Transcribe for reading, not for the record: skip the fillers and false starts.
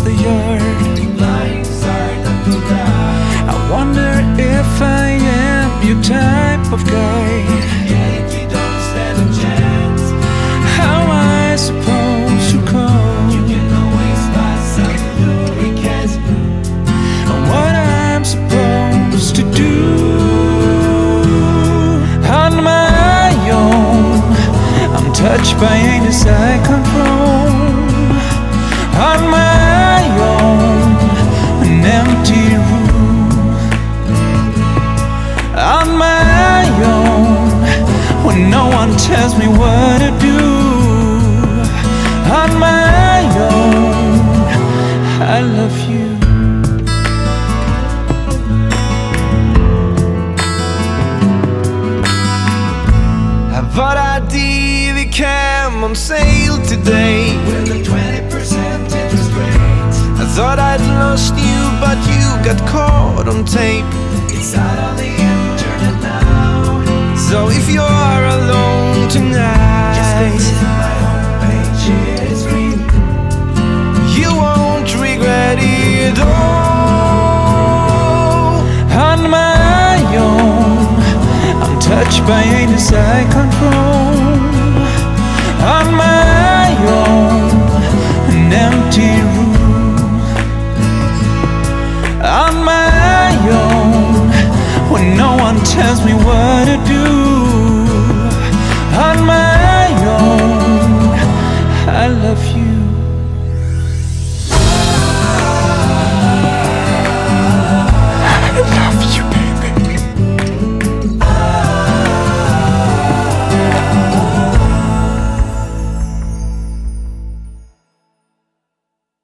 the yard. Lines are not polite. I wonder if I am your type of guy. Yet you don't stand a chance. How am I supposed to cope? You can always buy some lubricants. What I'm supposed to do on my own. I'm touched by anus I control. On my own, an empty room. On my own, when no one tells me what to do. On my own, I love you. I thought I'd came on sale today with a 20% interest rate. I thought I'd lost you, but you got caught on tape. It's out on the internet now. So if you're alone tonight, just visit my homepage, it's free. You won't regret it all. On my own, I'm touched by anus I control. On my own, an empty room. On my own, when no one tells me what to do. On my own, I love you.